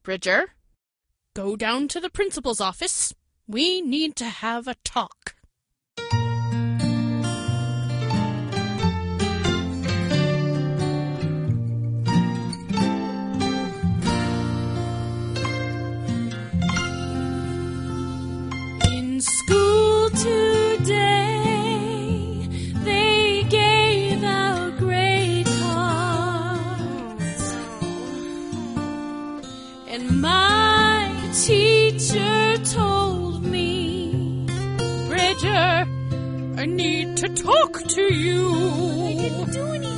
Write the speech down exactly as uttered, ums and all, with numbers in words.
Bridger, go down to the principal's office. We need to have a talk. In school today, they gave out grade cards, and my teacher told me, Bridger, I need to talk to you.